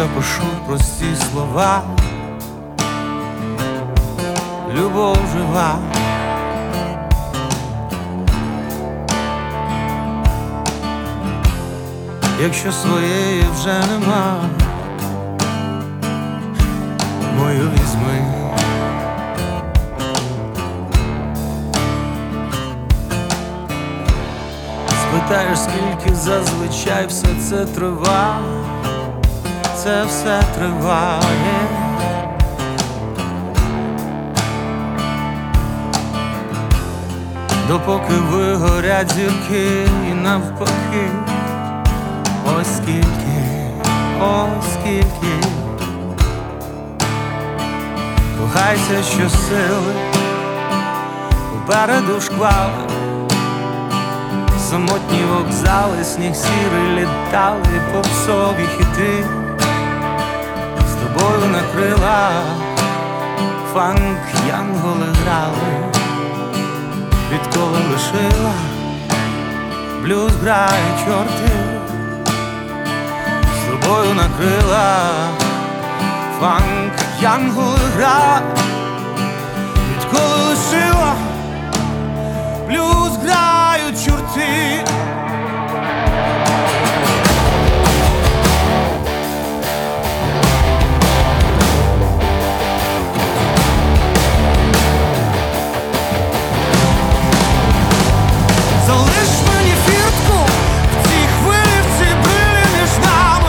запишу прості слова. Любов жива. Якщо своєї вже нема, мою візьми. Спитаєш, скільки зазвичай все це триває, це все триває. Допоки вигорять зірки і навпаки. Ось скільки Кохайся щосили, попереду шквали, самотні вокзали, сніг сірий літали, попсові хіти. З тобою на крилах фанк янголи грали. Відколи лишила, блюз грає чорти. З тобою на крилах фанк янголи грає. Відколи лишила, блюз грають чорти. Залиш мені фіртку в цій хвилі, в цій брилі між нами.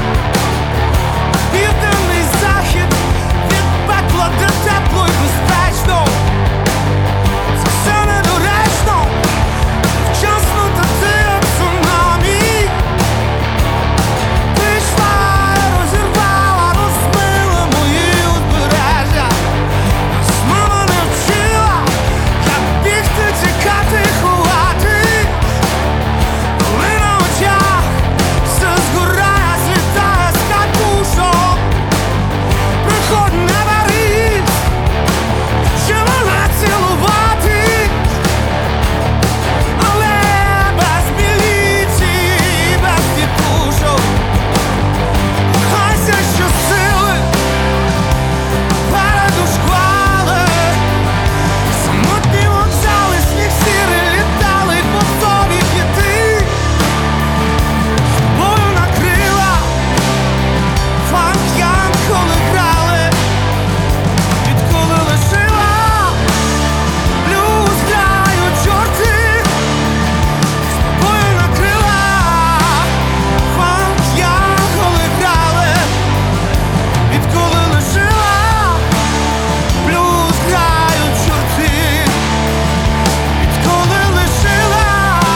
Південний захід від пекла до тепло й безпечно. Це все недоречно, вчасно та ти як цунамі. Прийшла і розірвала, розмила мої узбережжя. Нас мама не вчила, як бігти, тікати, ховати. Коли на очах все згорає, злітає з катушок. Приходь на Париж, щоб мене цілувати. Але без міліції, без тітушок. Кохайся щосили, попереду шквали. Самотні вокзали, сніг сірий літали, попсові хіти. З тобою на крилах фанк янголи грали. Відколи лишила, блюз грають чорти. З тобою на крилах фанк янголи грали. Відколи лишила, блюз грають чорти. Відколи лишила,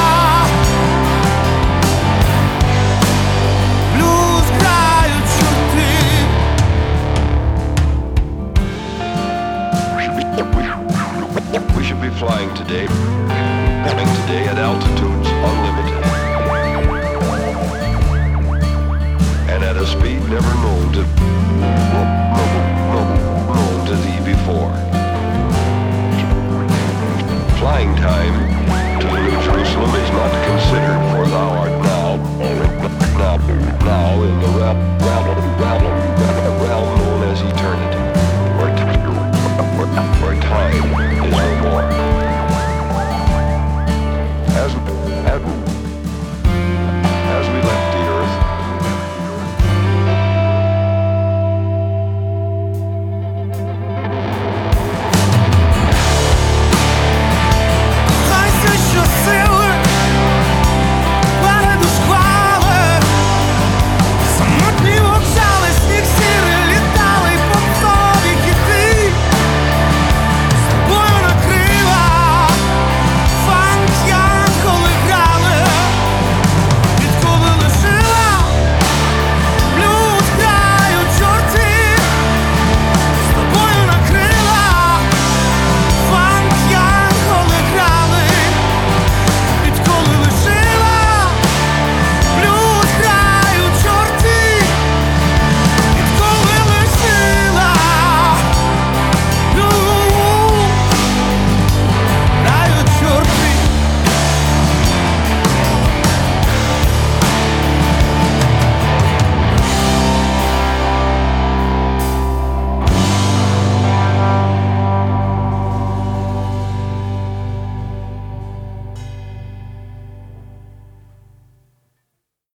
блюз грають чорти. We should be flying today at altitudes unlimited, and at a speed never known to thee before. Flying time to the New Jerusalem is not considered, for thou art now in the realm known as eternity, where time is no more.